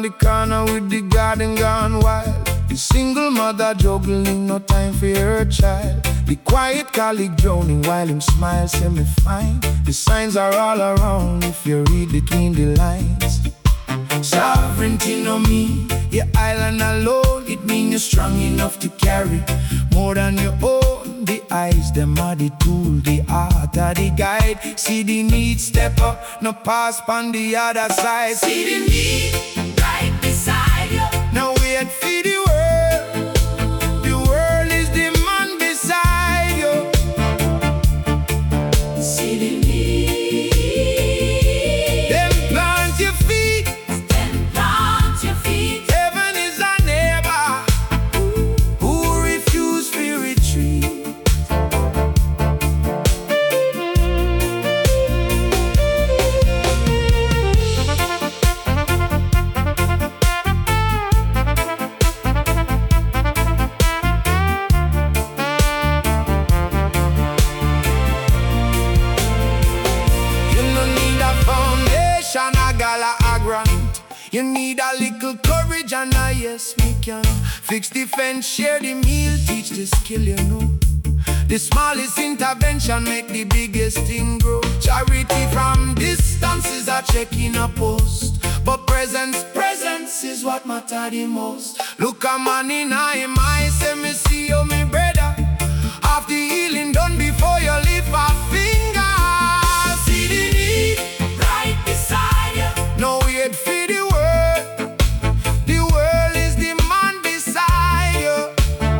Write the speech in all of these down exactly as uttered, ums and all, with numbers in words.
on the corner with the garden gone wild. The single mother juggling, no time for her child. The quiet colleague drowning while him smiles, say me fine. The signs are all around if you read between the lines. Sovereignty no mean your island alone. It mean you're strong enough to carry more than your own. The eyes, them are the tool, the art are the guide. See the need, step up, no pass on the other side. See the need right beside you. Now wait for the world. The world is the man beside you. See the need. Then plant your feet. Then plant your feet. Heaven is a neighbor who refuse to retreat. A gala a grant. You need a little courage and a yes we can. Fix the fence, share the meal, teach the skill you know. The smallest intervention make the biggest thing grow. Charity from distance is a check in a post, but presence, presence is what matter the most. Look a man in him eyes, say me see you me brother. Half the healing done before you lift a finger. See the need Right beside you. no wait for the world. The world is the man beside you.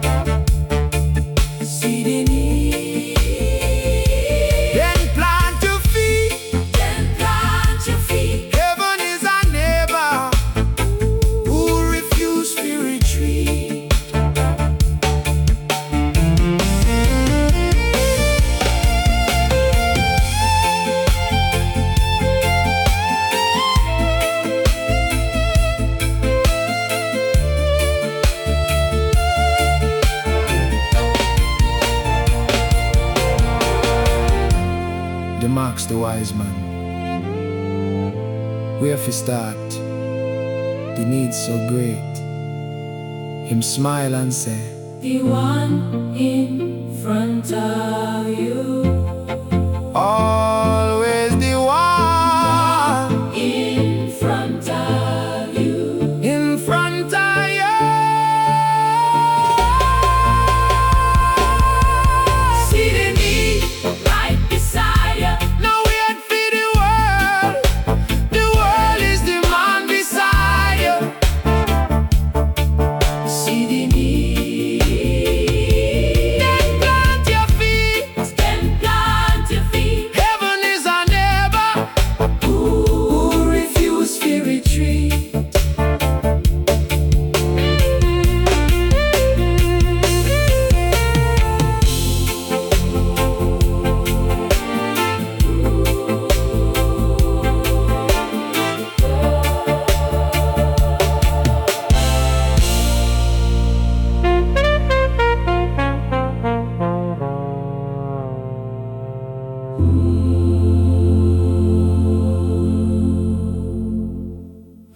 See the need. Then plant your feet. Then plant your feet. Heaven is a neighbor who refuse to retreat. The marks the wise man. Where fi start? The need so great. Him smile and say, The one in front of you. all